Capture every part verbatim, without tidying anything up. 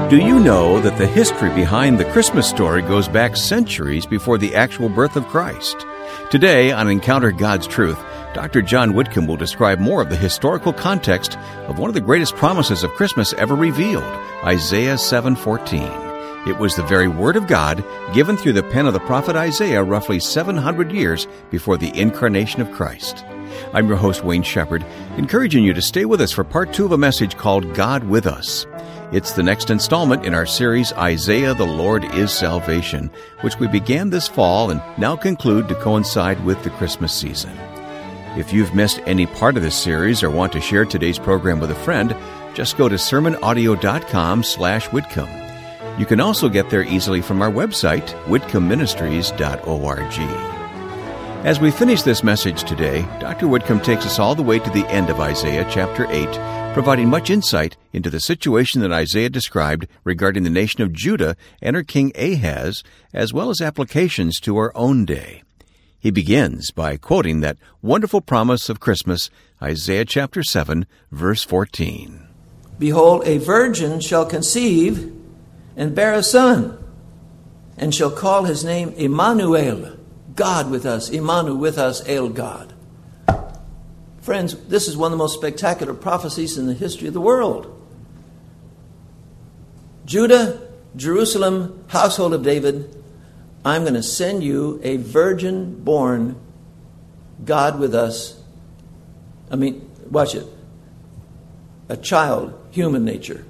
Do you know that the history behind the Christmas story goes back centuries before the actual birth of Christ? Today, on Encounter God's Truth, Doctor John Whitcomb will describe more of the historical context of one of the greatest promises of Christmas ever revealed, Isaiah seven fourteen. It was the very Word of God given through the pen of the prophet Isaiah roughly seven hundred years before the incarnation of Christ. I'm your host, Wayne Shepherd, encouraging you to stay with us for part two of a message called God with Us. It's the next installment in our series, Isaiah, the Lord is Salvation, which we began this fall and now conclude to coincide with the Christmas season. If you've missed any part of this series or want to share today's program with a friend, just go to sermonaudio.com slash Whitcomb. You can also get there easily from our website, whitcomb ministries dot org. As we finish this message today, Doctor Whitcomb takes us all the way to the end of Isaiah chapter eight, providing much insight into the situation that Isaiah described regarding the nation of Judah and her king Ahaz, as well as applications to our own day. He begins by quoting that wonderful promise of Christmas, Isaiah chapter seven, verse fourteen. Behold, a virgin shall conceive and bear a son, and shall call his name Emmanuel, God with us, Emmanuel with us, El God. Friends, this is one of the most spectacular prophecies in the history of the world. Judah, Jerusalem, household of David, I'm going to send you a virgin-born God with us. I mean, watch it. A child, human nature.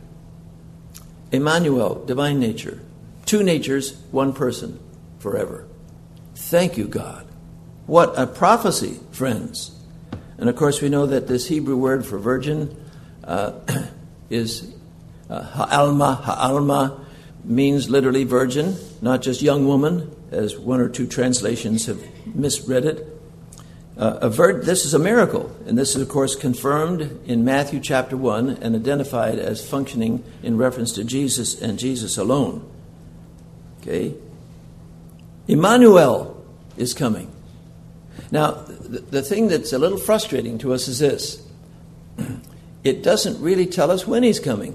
Emmanuel, divine nature. Two natures, one person, forever. Thank you, God. What a prophecy, friends. And of course, we know that this Hebrew word for virgin uh, is uh, ha'alma. Ha'alma means literally virgin, not just young woman, as one or two translations have misread it. Uh, a vir- this is a miracle, and this is, of course, confirmed in Matthew chapter one and identified as functioning in reference to Jesus and Jesus alone. Okay? Emmanuel is coming. Now, the, the thing that's a little frustrating to us is this. It doesn't really tell us when he's coming.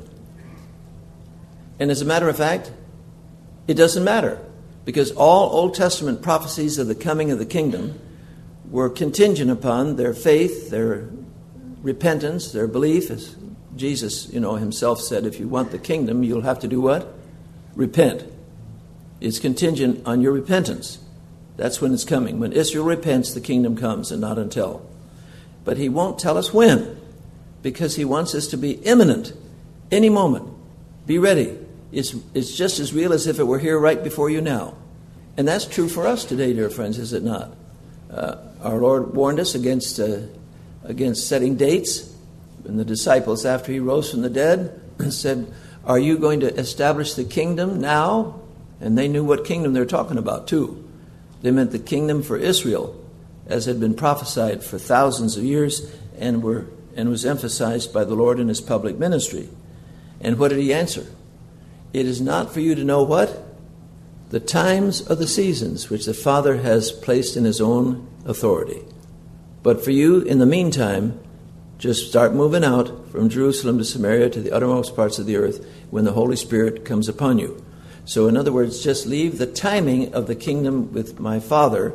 And as a matter of fact, it doesn't matter, because all Old Testament prophecies of the coming of the kingdom were contingent upon their faith, their repentance, their belief. As Jesus, you know, himself said, if you want the kingdom, you'll have to do what? Repent. It's contingent on your repentance. That's when it's coming. When Israel repents, the kingdom comes, and not until. But he won't tell us when, because he wants us to be imminent, any moment. Be ready. It's, it's just as real as if it were here right before you now. And that's true for us today, dear friends, is it not? Uh, our Lord warned us against, uh, against setting dates. And the disciples, after he rose from the dead, said, are you going to establish the kingdom now? And they knew what kingdom they were talking about, too. They meant the kingdom for Israel, as had been prophesied for thousands of years and were and was emphasized by the Lord in his public ministry. And what did he answer? It is not for you to know what? The times or the seasons which the Father has placed in his own authority. But for you, in the meantime, just start moving out from Jerusalem to Samaria to the uttermost parts of the earth when the Holy Spirit comes upon you. So in other words, just leave the timing of the kingdom with my Father.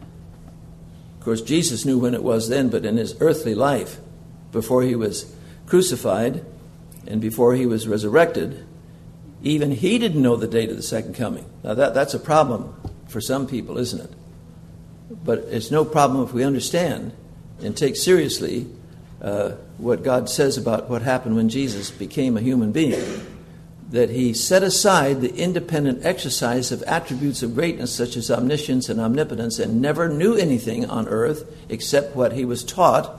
Of course, Jesus knew when it was then, but in his earthly life, before he was crucified and before he was resurrected, even he didn't know the date of the second coming. Now that, that's a problem for some people, isn't it? But it's no problem if we understand and take seriously uh, what God says about what happened when Jesus became a human being. That he set aside the independent exercise of attributes of greatness such as omniscience and omnipotence and never knew anything on earth except what he was taught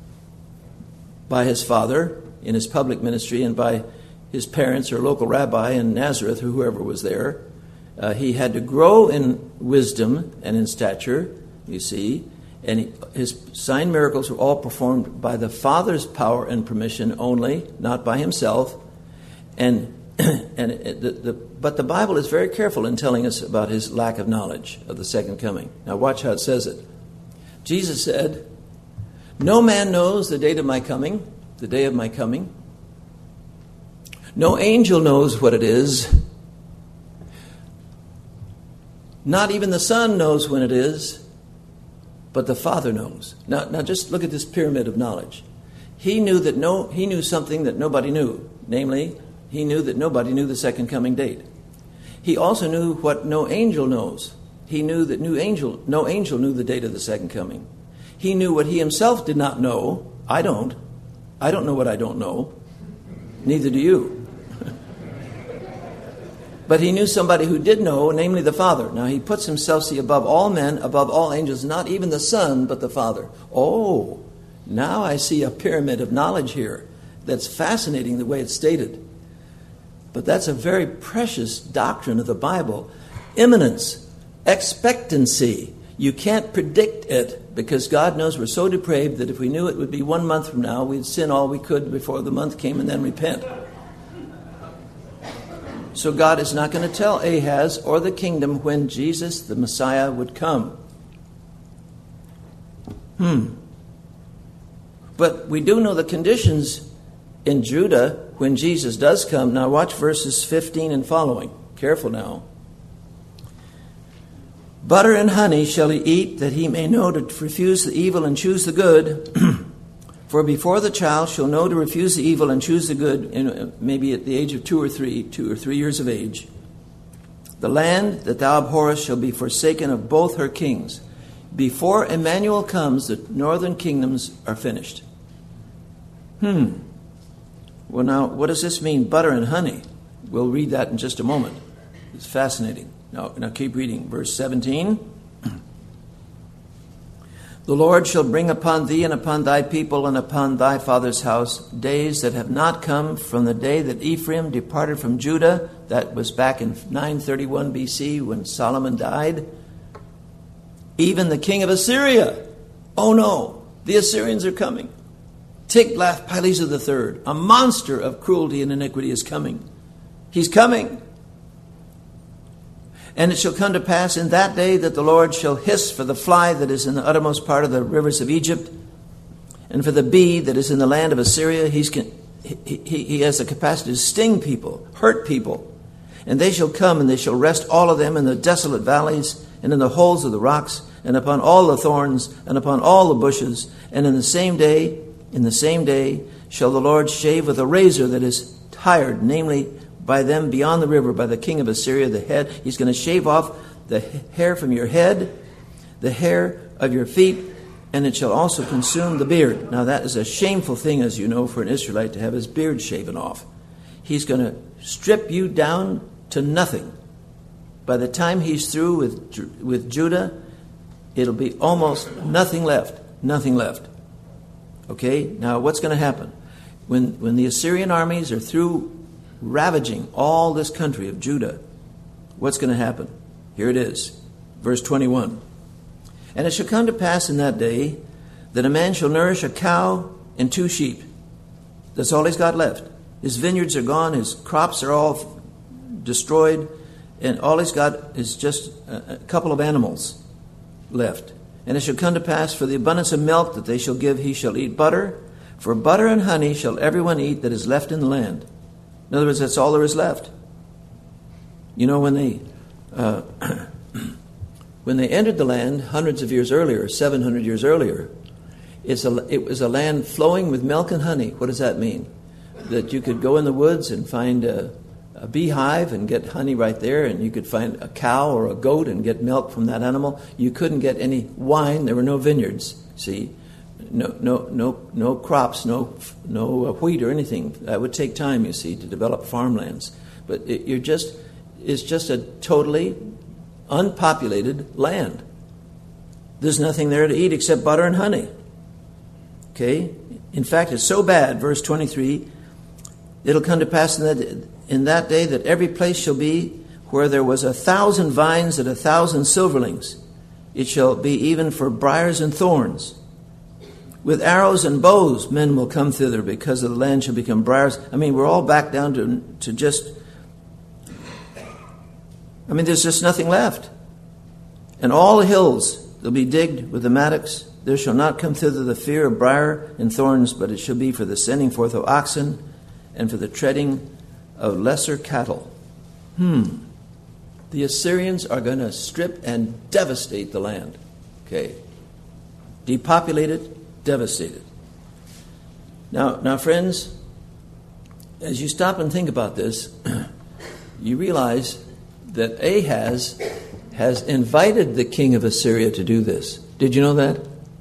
by his Father in his public ministry and by his parents or local rabbi in Nazareth or whoever was there. Uh, he had to grow in wisdom and in stature, you see, and he, his sign miracles were all performed by the Father's power and permission only, not by himself. And and it, the, the, but the Bible is very careful in telling us about his lack of knowledge of the second coming. Now watch how it says it. Jesus said, no man knows the date of my coming, the day of my coming, No angel knows what it is. Not even the Son knows when it is, but the Father knows. Now, now just look at this pyramid of knowledge. He knew that no, he knew something that nobody knew. Namely, he knew that nobody knew the second coming date. He also knew what no angel knows. He knew that no angel, no angel knew the date of the second coming. He knew what he himself did not know. I don't. I don't know what I don't know. Neither do you. But he knew somebody who did know, namely the Father. Now he puts himself, see, above all men, above all angels, not even the Son, but the Father. Oh, now I see a pyramid of knowledge here. That's fascinating the way it's stated. But that's a very precious doctrine of the Bible. Imminence, expectancy. You can't predict it because God knows we're so depraved that if we knew it would be one month from now, we'd sin all we could before the month came and then repent. So God is not going to tell Ahaz or the kingdom when Jesus, the Messiah, would come. Hmm. But we do know the conditions in Judah when Jesus does come. Now watch verses fifteen and following. Careful now. Butter and honey shall he eat, that he may know to refuse the evil and choose the good. For before the child shall know to refuse the evil and choose the good, in, maybe at the age of two or three, two or three years of age, the land that thou abhorrest shall be forsaken of both her kings. Before Emmanuel comes, the northern kingdoms are finished. Hmm. Well, now, what does this mean, butter and honey? We'll read that in just a moment. It's fascinating. Now, now keep reading. Verse seventeen. The Lord shall bring upon thee and upon thy people and upon thy father's house days that have not come from the day that Ephraim departed from Judah. That was back in nine thirty-one B C when Solomon died. Even the king of Assyria. Oh no, the Assyrians are coming. Tiglath-Pileser the third, a monster of cruelty and iniquity, is coming. He's coming. And it shall come to pass in that day that the Lord shall hiss for the fly that is in the uttermost part of the rivers of Egypt, and for the bee that is in the land of Assyria. He's, he, he, he has the capacity to sting people, hurt people. And they shall come, and they shall rest all of them in the desolate valleys, and in the holes of the rocks, and upon all the thorns, and upon all the bushes. And in the same day, in the same day, shall the Lord shave with a razor that is tired, namely by them beyond the river, by the king of Assyria, the head. He's going to shave off the hair from your head, the hair of your feet, and it shall also consume the beard. Now that is a shameful thing, as you know, for an Israelite to have his beard shaven off. He's going to strip you down to nothing. By the time he's through with, with Judah, it'll be almost nothing left. Nothing left. Okay? Now what's going to happen? When, when the Assyrian armies are through ravaging all this country of Judah, what's going to happen? Here it is, verse twenty-one. And it shall come to pass in that day that a man shall nourish a cow and two sheep. That's all he's got left. His vineyards are gone, his crops are all destroyed, and all he's got is just a couple of animals left. And it shall come to pass for the abundance of milk that they shall give, he shall eat butter. For butter and honey shall everyone eat that is left in the land. In other words, that's all there is left. You know, when they uh, when they entered the land hundreds of years earlier, seven hundred years earlier, it's a, it was a land flowing with milk and honey. What does that mean? That you could go in the woods and find a, a beehive and get honey right there, and you could find a cow or a goat and get milk from that animal. You couldn't get any wine. There were no vineyards, see? No, no, no, no crops, no, no wheat or anything. That would take time, you see, to develop farmlands. But it, you're just, it's just a totally unpopulated land. There's nothing there to eat except butter and honey. Okay? In fact, it's so bad, verse twenty-three, it'll come to pass in that, in that day that every place shall be where there was a thousand vines and a thousand silverlings. It shall be even for briars and thorns. With arrows and bows, men will come thither, because of the land shall become briars. I mean, we're all back down to, to just, I mean, there's just nothing left. And all the hills, they'll be digged with the mattocks. There shall not come thither the fear of briar and thorns, but it shall be for the sending forth of oxen, and for the treading of lesser cattle. Hmm. The Assyrians are going to strip and devastate the land. Okay. Depopulate it, devastate it. Now, now, friends, as you stop and think about this, you realize that Ahaz has invited the king of Assyria to do this. Did you know that?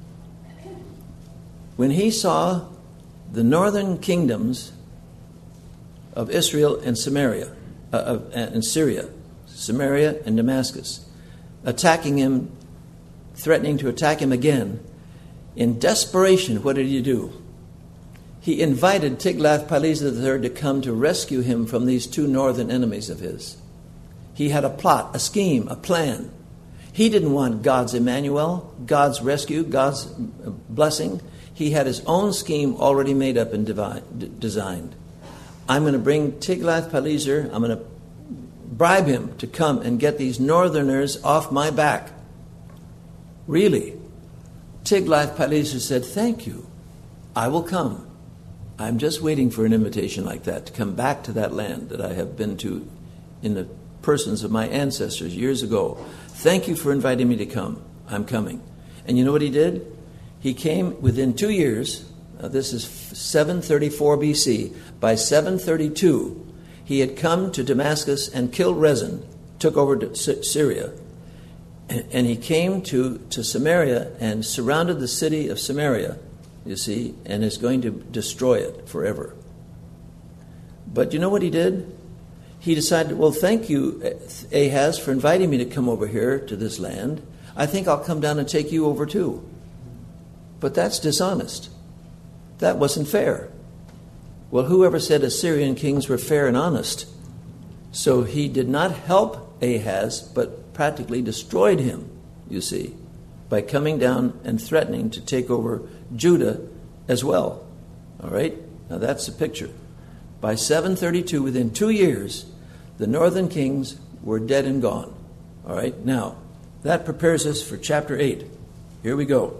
When he saw the northern kingdoms of Israel and Samaria, uh, of, and Syria, Samaria and Damascus, attacking him, threatening to attack him again, in desperation, what did he do? He invited Tiglath-Pileser the third to come to rescue him from these two northern enemies of his. He had a plot, a scheme, a plan. He didn't want God's Emmanuel, God's rescue, God's blessing. He had his own scheme already made up and divine, d- designed. I'm going to bring Tiglath-Pileser, I'm going to bribe him to come and get these northerners off my back. Really? Tiglath-Pileser said, thank you. I will come. I'm just waiting for an invitation like that to come back to that land that I have been to in the persons of my ancestors years ago. Thank you for inviting me to come. I'm coming. And you know what he did? He came within two years. Uh, this is seven thirty-four B C. By seven thirty-two, he had come to Damascus and killed Rezin, took over to Syria. And, and he came to, to Samaria and surrounded the city of Samaria, you see, and is going to destroy it forever. But you know what he did? He decided, well, thank you, Ahaz, for inviting me to come over here to this land. I think I'll come down and take you over too. But that's dishonest. That wasn't fair. Well, whoever said Assyrian kings were fair and honest? So he did not help Ahaz, but practically destroyed him, you see, by coming down and threatening to take over Judah as well. All right? Now that's the picture. By seven thirty-two, within two years, the northern kings were dead and gone. All right? Now, that prepares us for chapter eight. Here we go.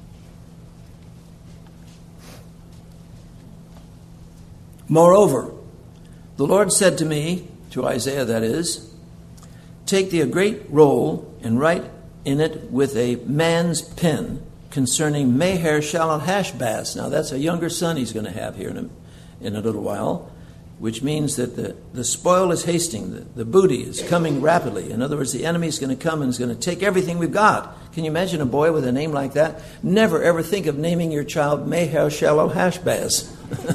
Moreover, the Lord said to me, to Isaiah that is, take thee a great roll and write in it with a man's pen concerning Maher-shalal-hash-baz. Now that's a younger son he's going to have here in a, in a little while, which means that the, the spoil is hasting, the, the booty is coming rapidly. In other words, the enemy is going to come and is going to take everything we've got. Can you imagine a boy with a name like that? Never ever think of naming your child Maher-shalal-hash-baz.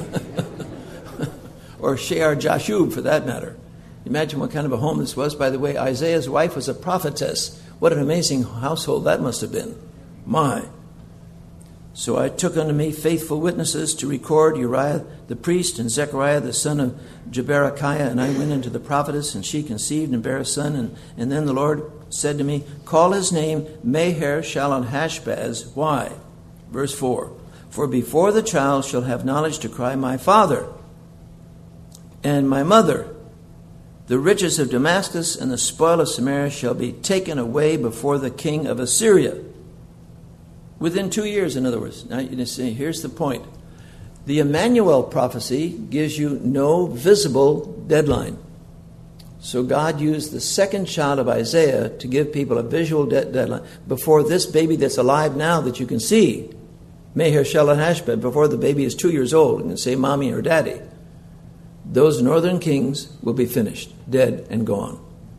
Or Shear-Jashub, for that matter. Imagine what kind of a home this was. By the way, Isaiah's wife was a prophetess. What an amazing household that must have been. My. So I took unto me faithful witnesses to record Uriah the priest and Zechariah the son of Jeberechiah, and I went into the prophetess, and she conceived and bare a son. And, and then the Lord said to me, call his name Maher-shalal-hash-baz. Why? Verse four. For before the child shall have knowledge to cry, my father and my mother, the riches of Damascus and the spoil of Samaria shall be taken away before the king of Assyria. Within two years, in other words. Now, you see, here's the point. The Emmanuel prophecy gives you no visible deadline. So God used the second child of Isaiah to give people a visual de- deadline. Before this baby that's alive now that you can see, Maher-shalal-hash-baz, before the baby is two years old and can say mommy or daddy, those northern kings will be finished, dead and gone.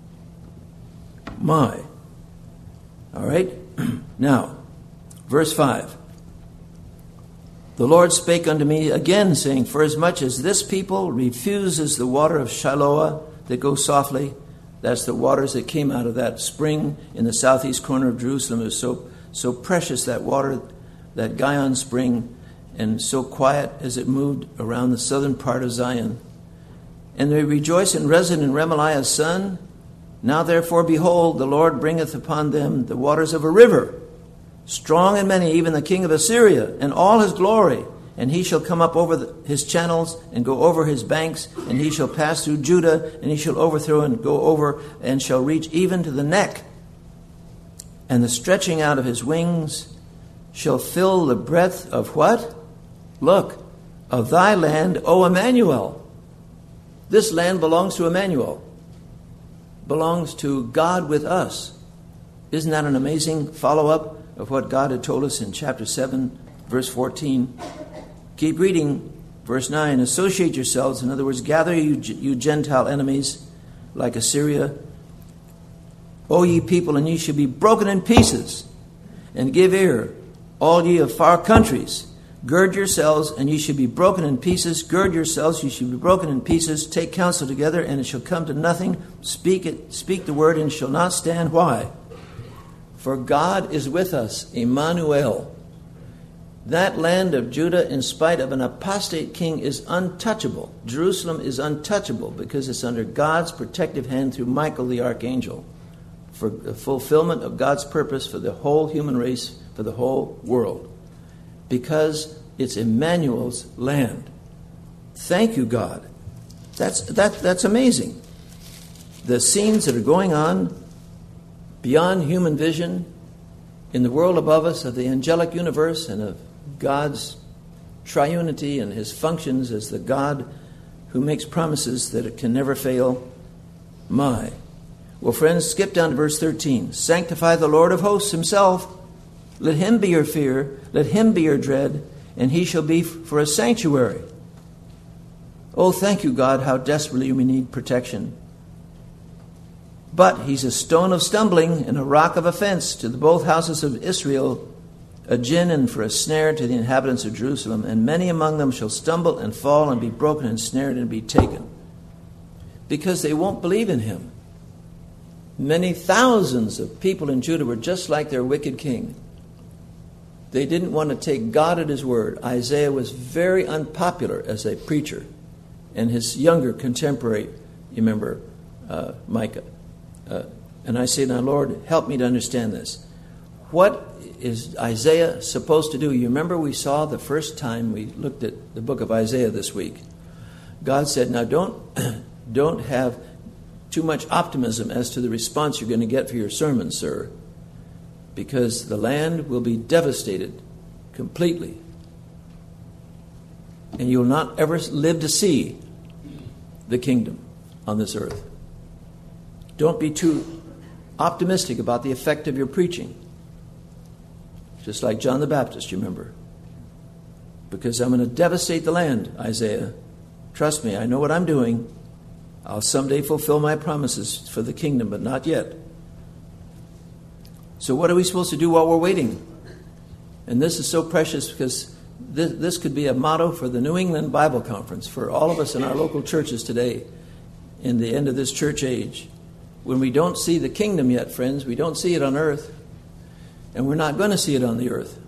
My. All right? Now, verse five. The Lord spake unto me again, saying, forasmuch as this people refuses the water of Shiloah that goes softly, that's the waters that came out of that spring in the southeast corner of Jerusalem. It was so, so precious, that water, that Gihon spring, and so quiet as it moved around the southern part of Zion. And they rejoice in Rezin and Remaliah's son. Now therefore, behold, the Lord bringeth upon them the waters of a river, strong and many, even the king of Assyria, and all his glory. And he shall come up over the, his channels, and go over his banks, and he shall pass through Judah, and he shall overthrow and go over, and shall reach even to the neck. And the stretching out of his wings shall fill the breadth of what? Look, of thy land, O Emmanuel. This land belongs to Emmanuel, belongs to God with us. Isn't that an amazing follow-up of what God had told us in chapter seven, verse fourteen? Keep reading, verse nine. Associate yourselves, in other words, gather you, you Gentile enemies like Assyria. O ye people, and ye shall be broken in pieces, and give ear, all ye of far countries. Gird yourselves, and ye shall be broken in pieces. Gird yourselves, ye shall be broken in pieces. Take counsel together, and it shall come to nothing. Speak it, speak the word, and it shall not stand. Why? For God is with us, Emmanuel. That land of Judah, in spite of an apostate king, is untouchable. Jerusalem is untouchable because it's under God's protective hand through Michael the archangel for the fulfillment of God's purpose for the whole human race, for the whole world. Because it's Emmanuel's land. Thank you, God. That's that. That's amazing. The scenes that are going on beyond human vision in the world above us of the angelic universe and of God's triunity and his functions as the God who makes promises that it can never fail. My. Well, friends, skip down to verse thirteen. Sanctify the Lord of hosts himself. Let him be your fear, let him be your dread, and he shall be for a sanctuary. Oh, thank you, God, how desperately we need protection. But he's a stone of stumbling and a rock of offense to the both houses of Israel, a gin and for a snare to the inhabitants of Jerusalem, and many among them shall stumble and fall and be broken and snared and be taken, because they won't believe in him. Many thousands of people in Judah were just like their wicked king. They didn't want to take God at his word. Isaiah was very unpopular as a preacher. And his younger contemporary, you remember, uh, Micah. Uh, and I say, now, Lord, help me to understand this. What is Isaiah supposed to do? You remember we saw the first time we looked at the book of Isaiah this week. God said, now don't, don't have too much optimism as to the response you're going to get for your sermon, sir. Because the land will be devastated completely. And you'll not ever live to see the kingdom on this earth. Don't be too optimistic about the effect of your preaching. Just like John the Baptist, you remember. Because I'm going to devastate the land, Isaiah. Trust me, I know what I'm doing. I'll someday fulfill my promises for the kingdom, but not yet. So what are we supposed to do while we're waiting? And this is so precious because this, this could be a motto for the New England Bible Conference, for all of us in our local churches today, in the end of this church age. When we don't see the kingdom yet, friends, we don't see it on earth, and we're not going to see it on the earth.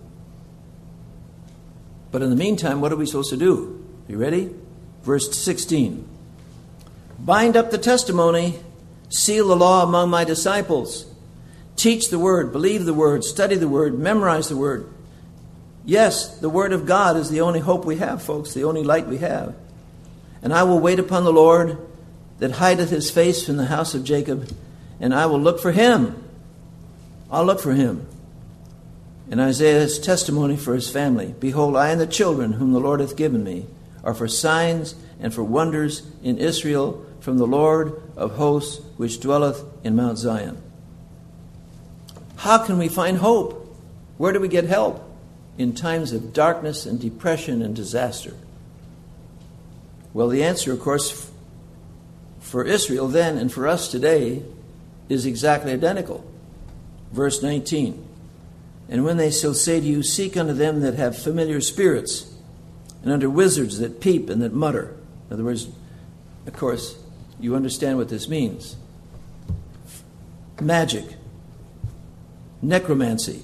But in the meantime, what are we supposed to do? You ready? Verse sixteen. Bind up the testimony, seal the law among my disciples. Teach the word, believe the word, study the word, memorize the word. Yes, the word of God is the only hope we have, folks, the only light we have. And I will wait upon the Lord that hideth his face from the house of Jacob, and I will look for him. I'll look for him. And Isaiah's testimony for his family. Behold, I and the children whom the Lord hath given me are for signs and for wonders in Israel from the Lord of hosts which dwelleth in Mount Zion. How can we find hope? Where do we get help? In times of darkness and depression and disaster. Well, the answer, of course, for Israel then and for us today is exactly identical. Verse nineteen. And when they shall say to you, seek unto them that have familiar spirits, and unto wizards that peep and that mutter. In other words, of course, you understand what this means. Magic. Necromancy.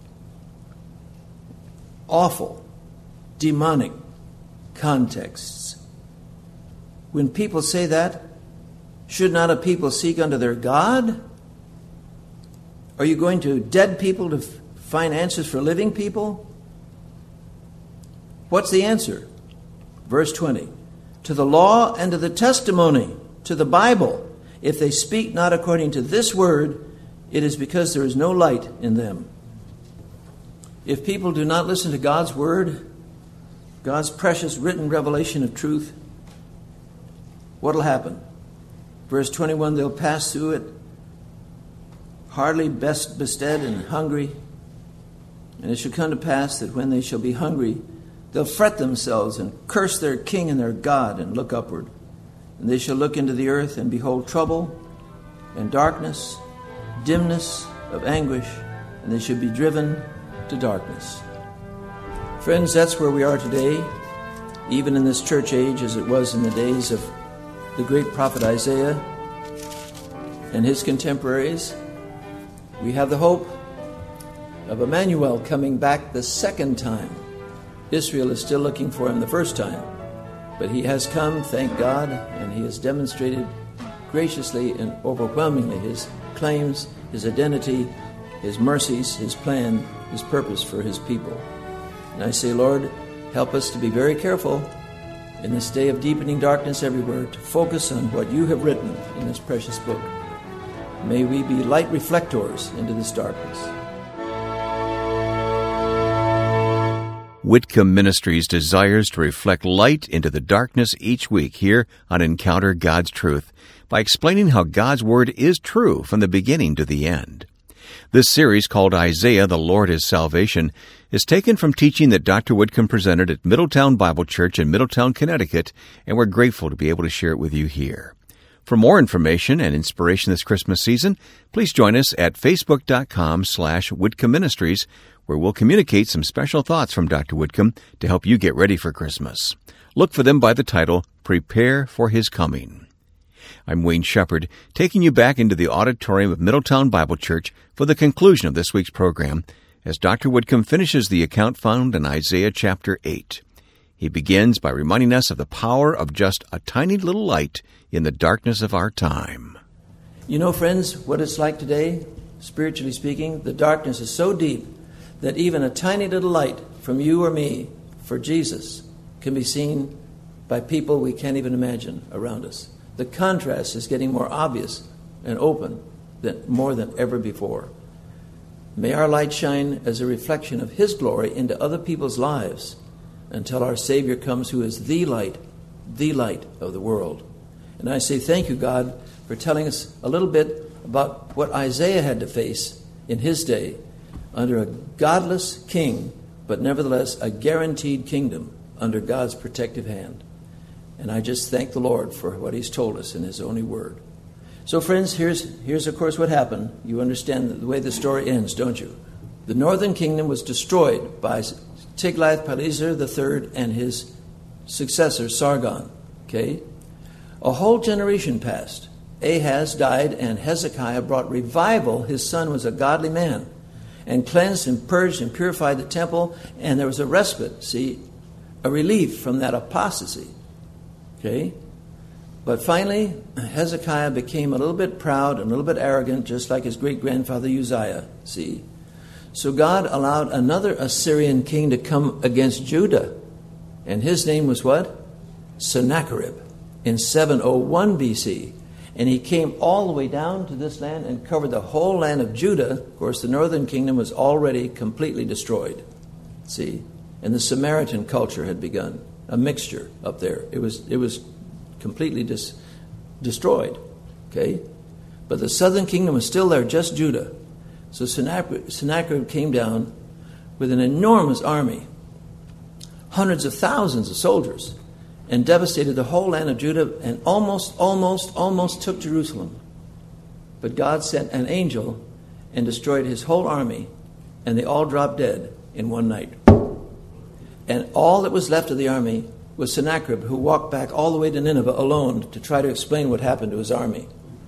Awful. Demonic contexts. When people say that, should not a people seek unto their God? Are you going to dead people to find answers for living people? What's the answer? Verse twenty. To the law and to the testimony, to the Bible. If they speak not according to this word, it is because there is no light in them. If people do not listen to God's word, God's precious written revelation of truth, what will happen? Verse twenty-one, they'll pass through it, hardly best bestead and hungry. And it shall come to pass that when they shall be hungry, they'll fret themselves and curse their king and their God and look upward. And they shall look into the earth and behold trouble and darkness, dimness of anguish, and they shall be driven to darkness. Friends, that's where we are today, even in this church age as it was in the days of the great prophet Isaiah and his contemporaries. We have the hope of Emmanuel coming back the second time. Israel is still looking for him the first time, but he has come, thank God, and he has demonstrated graciously and overwhelmingly his claims, his identity, his mercies, his plan, his purpose for his people. And I say, Lord, help us to be very careful in this day of deepening darkness everywhere to focus on what you have written in this precious book. May we be light reflectors into this darkness. Whitcomb Ministries desires to reflect light into the darkness each week here on Encounter God's Truth by explaining how God's Word is true from the beginning to the end. This series, called Isaiah, the Lord is Salvation, is taken from teaching that Doctor Whitcomb presented at Middletown Bible Church in Middletown, Connecticut, and we're grateful to be able to share it with you here. For more information and inspiration this Christmas season, please join us at facebook.com slash Whitcomb Ministries, where we'll communicate some special thoughts from Doctor Whitcomb to help you get ready for Christmas. Look for them by the title, Prepare for His Coming. I'm Wayne Shepherd, taking you back into the auditorium of Middletown Bible Church for the conclusion of this week's program, as Doctor Whitcomb finishes the account found in Isaiah chapter eight. He begins by reminding us of the power of just a tiny little light in the darkness of our time. You know, friends, what it's like today, spiritually speaking, the darkness is so deep that even a tiny little light from you or me for Jesus can be seen by people we can't even imagine around us. The contrast is getting more obvious and open than more than ever before. May our light shine as a reflection of His glory into other people's lives until our Savior comes, who is the light, the light of the world. And I say thank you, God, for telling us a little bit about what Isaiah had to face in his day under a godless king, but nevertheless a guaranteed kingdom under God's protective hand. And I just thank the Lord for what He's told us in His only word. So, friends, here's, here's of course, what happened. You understand the way the story ends, don't you? The northern kingdom was destroyed by Tiglath-Pileser the third and his successor, Sargon. Okay? A whole generation passed. Ahaz died, and Hezekiah brought revival. His son was a godly man, and cleansed and purged and purified the temple, and there was a respite, see, a relief from that apostasy. Okay? But finally, Hezekiah became a little bit proud and a little bit arrogant, just like his great-grandfather Uzziah, see. So God allowed another Assyrian king to come against Judah, and his name was what? Sennacherib, in seven oh one B C. And he came all the way down to this land and covered the whole land of Judah. Of course, the northern kingdom was already completely destroyed, see. And the Samaritan culture had begun, a mixture up there. It was it was completely dis, destroyed, okay? But the southern kingdom was still there, just Judah. So Sennacherib, Sennacherib came down with an enormous army, hundreds of thousands of soldiers, and devastated the whole land of Judah and almost, almost, almost took Jerusalem. But God sent an angel and destroyed his whole army, and they all dropped dead in one night. And all that was left of the army was Sennacherib, who walked back all the way to Nineveh alone to try to explain what happened to his army.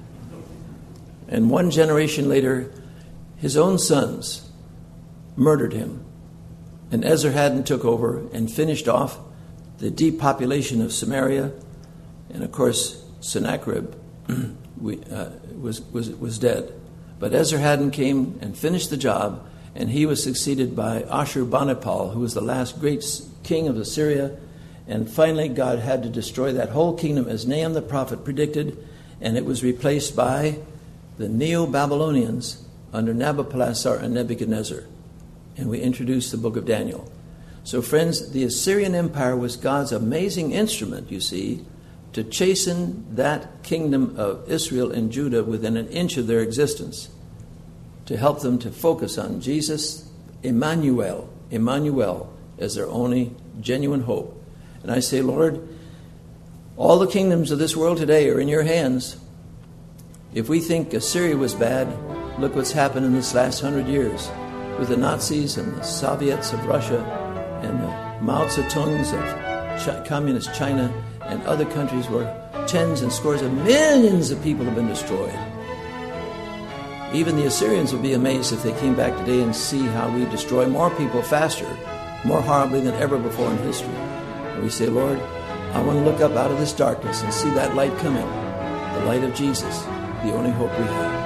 And one generation later, his own sons murdered him. And Esarhaddon took over and finished off the depopulation of Samaria. And of course, Sennacherib we, uh, was, was, was dead. But Esarhaddon came and finished the job, and he was succeeded by Ashurbanipal, who was the last great king of Assyria. And finally, God had to destroy that whole kingdom, as Nahum the prophet predicted, and it was replaced by the Neo-Babylonians under Nabopolassar and Nebuchadnezzar. And we introduced the book of Daniel. So, friends, the Assyrian Empire was God's amazing instrument, you see, to chasten that kingdom of Israel and Judah within an inch of their existence, to help them to focus on Jesus, Emmanuel, Emmanuel, as their only genuine hope. And I say, Lord, all the kingdoms of this world today are in your hands. If we think Assyria was bad, look what's happened in this last hundred years with the Nazis and the Soviets of Russia and the Mao Zedongs of Ch- communist China and other countries where tens and scores of millions of people have been destroyed. Even the Assyrians would be amazed if they came back today and see how we destroy more people faster, more horribly than ever before in history. And we say, Lord, I want to look up out of this darkness and see that light coming, the light of Jesus, the only hope we have.